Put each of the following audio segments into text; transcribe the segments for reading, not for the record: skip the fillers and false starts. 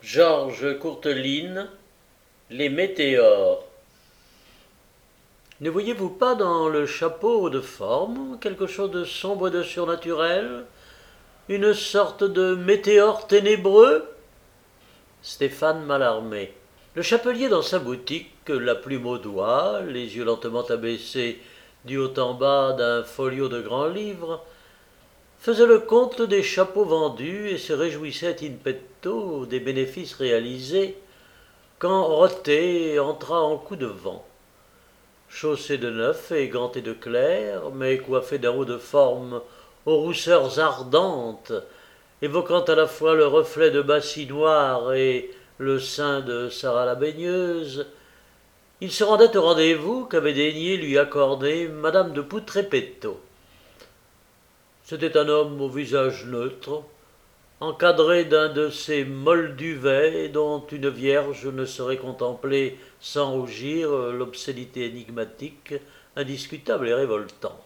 Georges Courteline, Les météores. Ne voyez-vous pas dans le chapeau de forme quelque chose de sombre et de surnaturel? Une sorte de météore ténébreux? Stéphane Mallarmé. Le chapelier dans sa boutique, la plume au doigt, les yeux lentement abaissés du haut en bas d'un folio de grand livre, faisait le compte des chapeaux vendus et se réjouissait in petto des bénéfices réalisés quand Rothé entra en coup de vent. Chaussé de neuf et ganté de clair, mais coiffé d'un haut de forme aux rousseurs ardentes, évoquant à la fois le reflet de Bassie noire et le sein de Sarah la baigneuse, il se rendait au rendez-vous qu'avait daigné lui accorder Madame de Poutrepetto. C'était un homme au visage neutre, encadré d'un de ces molles duvets dont une vierge ne saurait contempler sans rougir l'obscénité énigmatique, indiscutable et révoltante.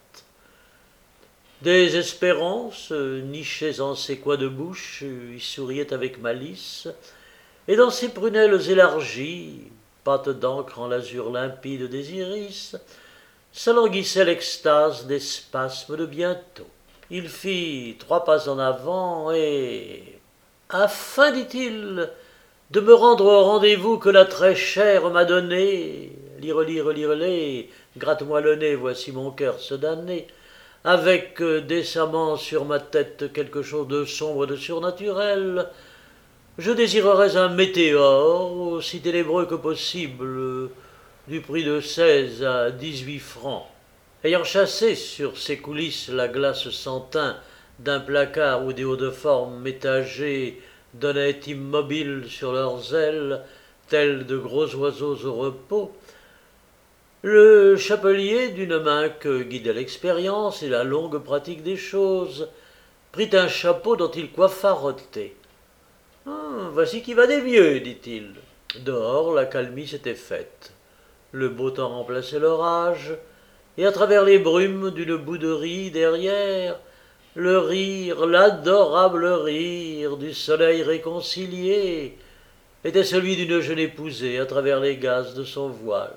Des espérances, nichées en ses coins de bouche, y souriaient avec malice, et dans ses prunelles élargies, pâte d'encre en l'azur limpide des iris, s'alanguissait l'extase des spasmes de bientôt. Il fit 3 pas en avant et, afin, dit-il, de me rendre au rendez-vous que la très chère m'a donné, lire, gratte-moi le nez, voici mon cœur se damner, avec décemment sur ma tête quelque chose de sombre et de surnaturel, je désirerais un météore, aussi ténébreux que possible, du prix de 16 à 18 francs. Ayant chassé sur ces coulisses la glace sans teint d'un placard où des hauts de forme métagés donnaient immobiles sur leurs ailes, tels de gros oiseaux au repos, le chapelier, d'une main que guidait l'expérience et la longue pratique des choses, prit un chapeau dont il coiffa Rothé. « Voici qui va des mieux, dit-il. » Dehors, l'accalmie s'était faite. Le beau temps remplaçait l'orage, et à travers les brumes d'une bouderie derrière, le rire, l'adorable rire du soleil réconcilié, était celui d'une jeune épousée à travers les gazes de son voile.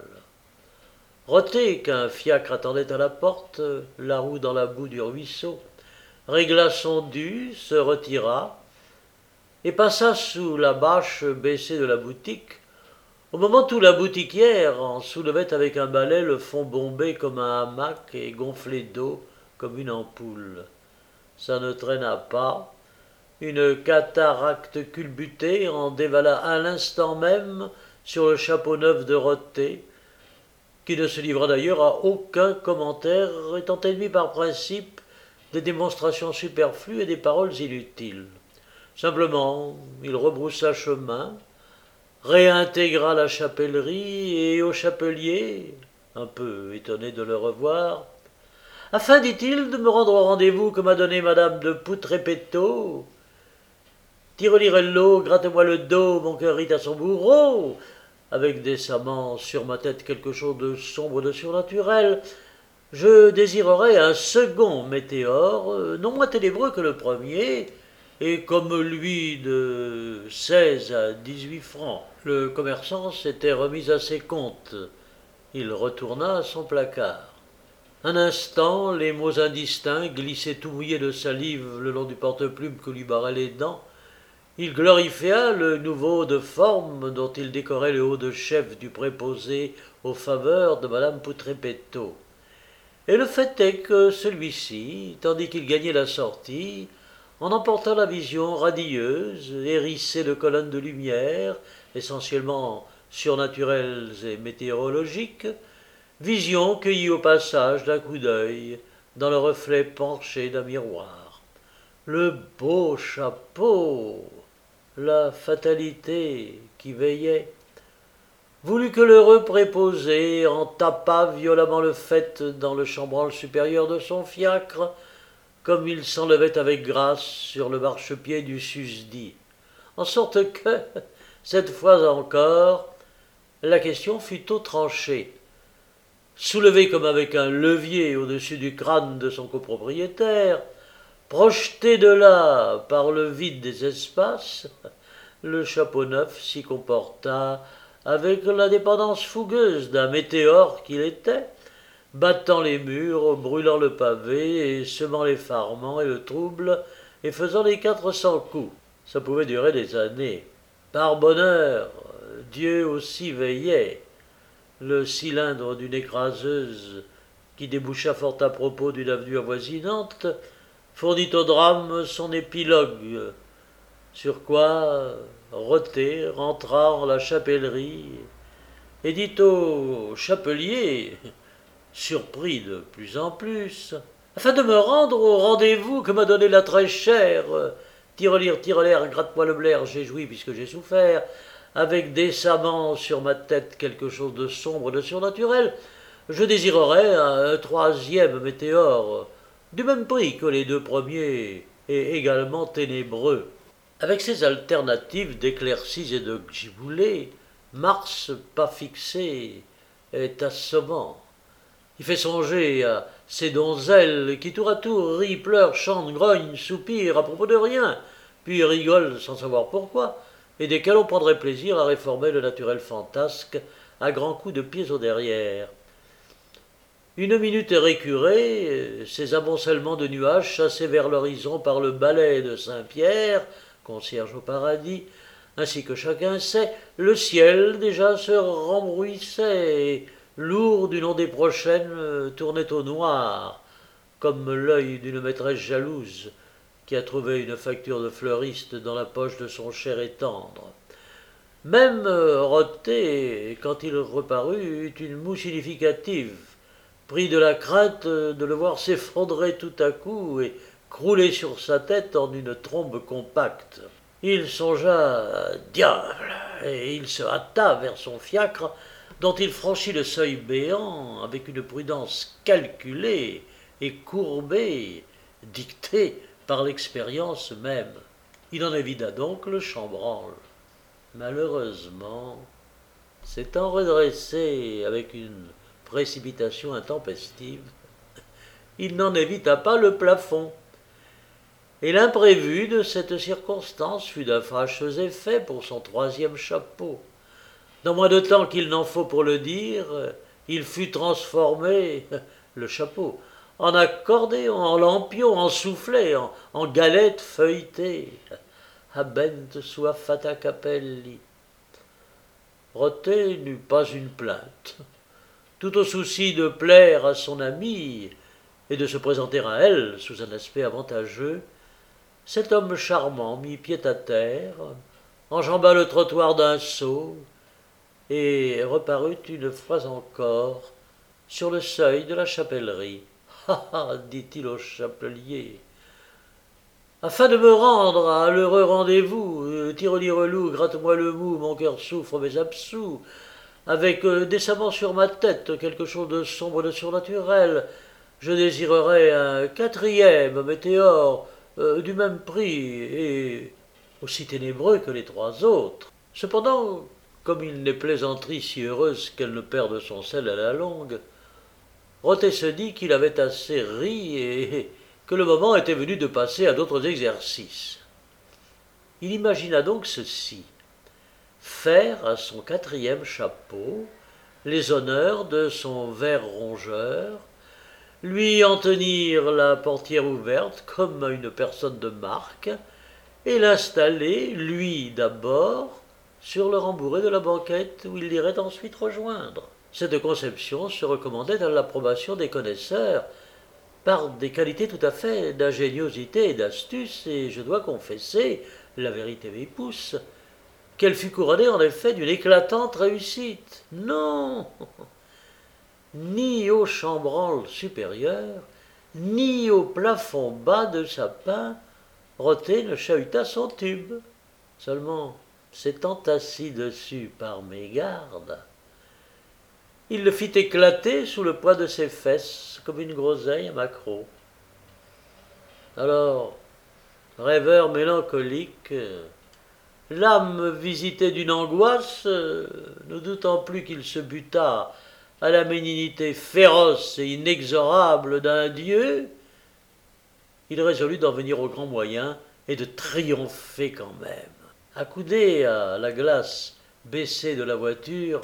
Rothé, qu'un fiacre attendait à la porte, la roue dans la boue du ruisseau, régla son dû, se retira, et passa sous la bâche baissée de la boutique, au moment où la boutiquière en soulevait avec un balai le fond bombé comme un hamac et gonflé d'eau comme une ampoule. Ça ne traîna pas. Une cataracte culbutée en dévala à l'instant même sur le chapeau neuf de Rothé, qui ne se livra d'ailleurs à aucun commentaire, étant ennemi par principe des démonstrations superflues et des paroles inutiles. Simplement, il rebroussa chemin, réintégra la chapellerie et au chapelier, un peu étonné de le revoir, « Afin, dit-il, de me rendre au rendez-vous que m'a donné Madame de Poutrepetto, Tirelirello, gratte-moi le dos, mon cœur rit à son bourreau, avec décemment sur ma tête quelque chose de sombre et de surnaturel, je désirerais un second météore, non moins ténébreux que le premier, et comme lui de 16 à 18 francs. » Le commerçant s'était remis à ses comptes. Il retourna à son placard. Un instant, les mots indistincts glissaient tout mouillés de salive le long du porte-plume que lui barraient les dents. Il glorifia le nouveau de forme dont il décorait le haut de chef du préposé aux faveurs de Madame Poutrepetto. Et le fait est que celui-ci, tandis qu'il gagnait la sortie, en emporta la vision radieuse, hérissée de colonnes de lumière, essentiellement surnaturelles et météorologiques, vision cueillie au passage d'un coup d'œil dans le reflet penché d'un miroir. Le beau chapeau, la fatalité qui veillait, voulut que l'heureux préposé en tapât violemment le faîte dans le chambranle supérieur de son fiacre, comme il s'enlevait avec grâce sur le marchepied du susdit, en sorte que, cette fois encore, la question fut tôt tranchée. Soulevé comme avec un levier au-dessus du crâne de son copropriétaire, projeté de là par le vide des espaces, Le chapeau neuf s'y comporta avec l'indépendance fougueuse d'un météore qu'il était, battant les murs, brûlant le pavé et semant l'effarement et le trouble et faisant les 400 coups. Ça pouvait durer des années. Par bonheur, Dieu aussi veillait. Le cylindre d'une écraseuse qui déboucha fort à propos d'une avenue avoisinante fournit au drame son épilogue, sur quoi Roté rentra en la chapellerie et dit au chapelier, surpris de plus en plus, afin de me rendre au rendez-vous que m'a donné la très chère, tirelire, tirelire, gratte-moi le blaire, j'ai joui puisque j'ai souffert, avec décemment sur ma tête quelque chose de sombre et de surnaturel, je désirerais un troisième météore, du même prix que les deux premiers, et également ténébreux. Avec ces alternatives d'éclaircies et de giboulées, Mars, pas fixé, est assommant. Il fait songer à ces donzelles qui tour à tour rient, pleurent, chantent, grognent, soupirent à propos de rien, puis rigolent sans savoir pourquoi, et desquelles on prendrait plaisir à réformer le naturel fantasque à grands coups de pieds au derrière. Une minute récurrée, ces amoncellements de nuages chassés vers l'horizon par le balai de Saint-Pierre, concierge au paradis, ainsi que chacun sait, le ciel déjà se rembrouillissait, et lourd d'une ondée prochaine tournait au noir, comme l'œil d'une maîtresse jalouse qui a trouvé une facture de fleuriste dans la poche de son cher et tendre. Même Roté, quand il reparut, eut une moue significative, pris de la crainte de le voir s'effondrer tout à coup et crouler sur sa tête en une trombe compacte. Il songea diable, et il se hâta vers son fiacre, dont il franchit le seuil béant avec une prudence calculée et courbée, dictée par l'expérience même. Il en évita donc le chambranle. Malheureusement, s'étant redressé avec une précipitation intempestive, il n'en évita pas le plafond. Et l'imprévu de cette circonstance fut d'un fâcheux effet pour son troisième chapeau. Dans moins de temps qu'il n'en faut pour le dire, il fut transformé, le chapeau, en accordéon, en lampion, en soufflet, en galette feuilletée. Habent sua fata capelli. Roté n'eut pas une plainte. Tout au souci de plaire à son amie et de se présenter à elle sous un aspect avantageux, cet homme charmant mit pied à terre, enjamba le trottoir d'un saut et reparut une fois encore sur le seuil de la chapellerie. « Ah ah !» dit-il au chapelier, « afin de me rendre à l'heureux rendez-vous, tirelire-loup, gratte-moi le mou, mon cœur souffre mais absous, avec décemment sur ma tête quelque chose de sombre et de surnaturel, je désirerais un quatrième météore, du même prix et aussi ténébreux que les trois autres. Cependant, comme il n'est plaisanterie si heureuse qu'elle ne perde son sel à la longue, Roté se dit qu'il avait assez ri et que le moment était venu de passer à d'autres exercices. Il imagina donc ceci: faire à son quatrième chapeau les honneurs de son ver rongeur, lui en tenir la portière ouverte comme à une personne de marque, et l'installer, lui d'abord, sur le rembourré de la banquette où il l'irait ensuite rejoindre. Cette conception se recommandait à l'approbation des connaisseurs par des qualités tout à fait d'ingéniosité et d'astuce, et je dois confesser, la vérité m'y pousse, qu'elle fut couronnée en effet d'une éclatante réussite. Non, ni au chambranle supérieur, ni au plafond bas de sapin, Roté ne chahuta son tube. Seulement, s'étant assis dessus par mégarde, il le fit éclater sous le poids de ses fesses comme une groseille à maquereau. Alors, rêveur mélancolique, l'âme visitée d'une angoisse, ne doutant plus qu'il se butât à la ménignité féroce et inexorable d'un dieu, il résolut d'en venir aux grands moyens et de triompher quand même. Accoudé à la glace baissée de la voiture,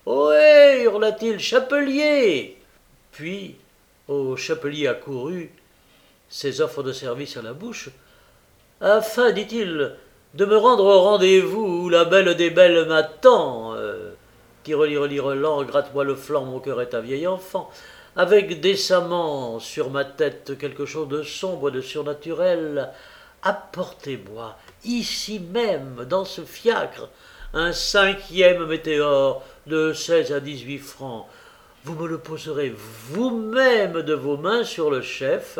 ohé hurla-t-il, chapelier. Puis, au chapelier accouru, ses offres de service à la bouche, afin, dit-il, de me rendre au rendez-vous où la belle des belles m'attend. Tireli-reli-relant, gratte-moi le flanc, mon cœur est un vieil enfant. Avec décemment sur ma tête quelque chose de sombre, de surnaturel, apportez-moi, ici même, dans ce fiacre, un 5e météore de 16 à 18 francs. Vous me le poserez vous-même de vos mains sur le chef,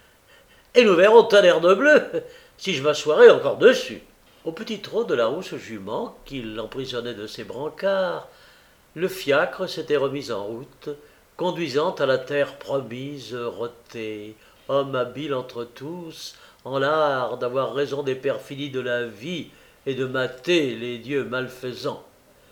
et nous verrons tonnerre de bleu si je m'assoirai encore dessus. Au petit trot de la rousse jument, qui l'emprisonnait de ses brancards, le fiacre s'était remis en route, conduisant à la terre promise Rothée, homme habile entre tous, en l'art d'avoir raison des perfidies de la vie et de mater les dieux malfaisants.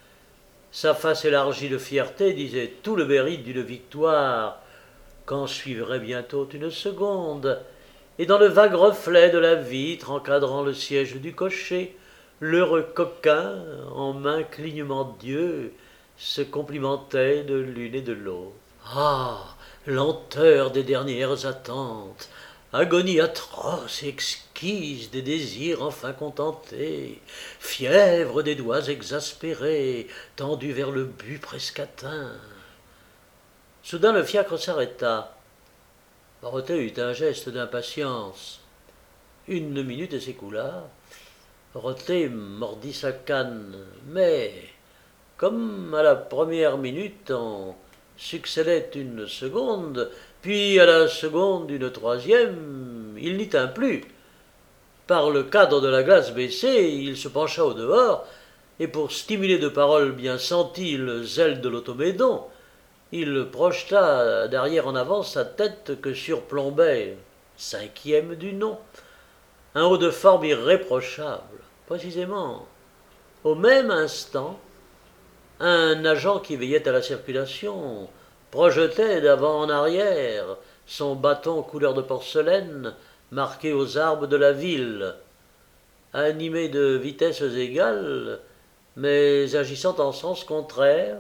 Sa face élargie de fierté disait tout le mérite d'une victoire, qu'en suivrait bientôt une seconde, et dans le vague reflet de la vitre encadrant le siège du cocher, l'heureux coquin, en main clignement d'yeux, se complimentait de l'une et de l'autre. Ah, lenteur des dernières attentes, agonie atroce et exquise des désirs enfin contentés, fièvre des doigts exaspérés, tendus vers le but presque atteint. Soudain le fiacre s'arrêta. Rothée eut un geste d'impatience. 1 minute s'écoula. Rothée mordit sa canne, mais, comme à la première minute en succédait une seconde, puis à la seconde une troisième, il n'y tint plus. Par le cadre de la glace baissée, il se pencha au dehors, et pour stimuler de paroles bien senties le zèle de l'automédon, il projeta d'arrière en avant sa tête que surplombait, 5e du nom, un haut de forme irréprochable. Précisément, au même instant, un agent qui veillait à la circulation projetait d'avant en arrière son bâton couleur de porcelaine marqué aux arbres de la ville. Animé de vitesses égales, mais agissant en sens contraire,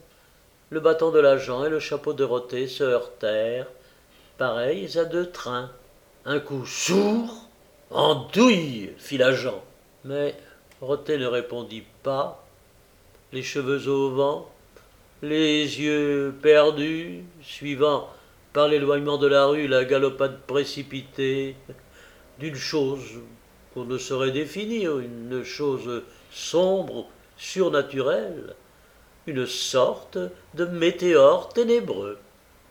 le bâton de l'agent et le chapeau de Rothée se heurtèrent, pareils à 2 trains. Un coup sourd, en douille, fit l'agent. Mais Rothée ne répondit pas, les cheveux au vent, les yeux perdus, suivant par l'éloignement de la rue la galopade précipitée d'une chose qu'on ne saurait définir, une chose sombre, surnaturelle, une sorte de météore ténébreux.